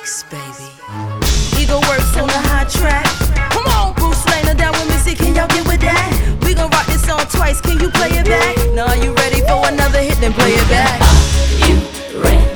Ice, baby. Ego works on the high track. Come on, Bruce Laner down with music, can y'all get with that? We gon' rock this song twice, can you play it back? Now are you ready for another hit? Then play it back. Are you ready?